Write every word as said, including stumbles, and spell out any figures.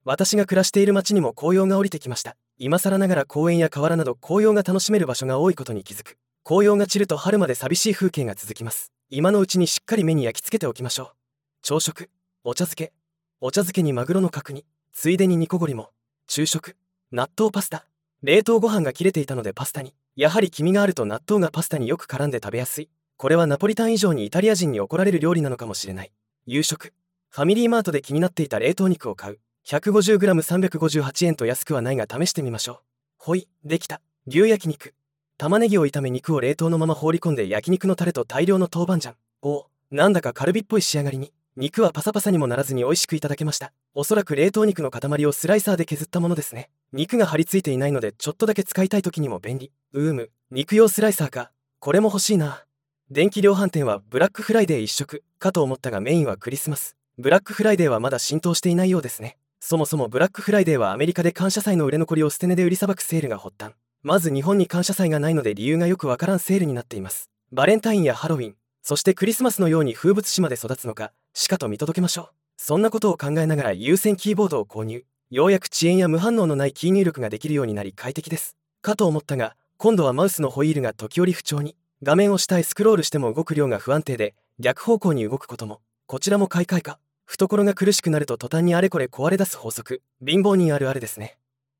私が暮らしている町にも紅葉が降りてきました。今更ながら公園や河原など紅葉が楽しめる場所が多いことに気づく。紅葉が散ると春まで寂しい風景が続きます。今のうちにしっかり目に焼き付けておきましょう。朝食、お茶漬け。お茶漬けにマグロの角煮、ついでに煮こごりも。昼食、納豆パスタ。冷凍ご飯が切れていたのでパスタに。やはり黄身があると納豆がパスタによく絡んで食べやすい。これはナポリタン以上にイタリア人に怒られる料理なのかもしれない。夕食、ファミリーマートで気になっていた冷凍肉を買う。ひゃくごじゅうグラムさんびゃくごじゅうはちえんと安くはないが試してみましょう。ほい、できた。牛焼肉。玉ねぎを炒め肉を冷凍のまま放り込んで焼肉のタレと大量の豆板醤。お、なんだかカルビっぽい仕上がりに。肉はパサパサにもならずに美味しくいただけました。おそらく冷凍肉の塊をスライサーで削ったものですね。肉が張り付いていないのでちょっとだけ使いたい時にも便利。うーむ、肉用スライサーか。これも欲しいな。電気量販店はブラックフライデー一色かと思ったがメインはクリスマス。ブラックフライデーはまだ浸透していないようですね。そもそもブラックフライデーはアメリカで感謝祭の売れ残りを捨て値で売りさばくセールが発端。まず日本に感謝祭がないので理由がよくわからんセールになっています。バレンタインやハロウィン、そしてクリスマスのように風物詩まで育つのか、しかと見届けましょう。そんなことを考えながら有線キーボードを購入。ようやく遅延や無反応のないキー入力ができるようになり快適です。かと思ったが、今度はマウスのホイールが時折不調に。画面を下へスクロールしても動く量が不安定で、逆方向に動くことも。こちらも買い替えか。懐が苦しくなると途端にあれこれ壊れ出す法則。貧乏人あるあるですね。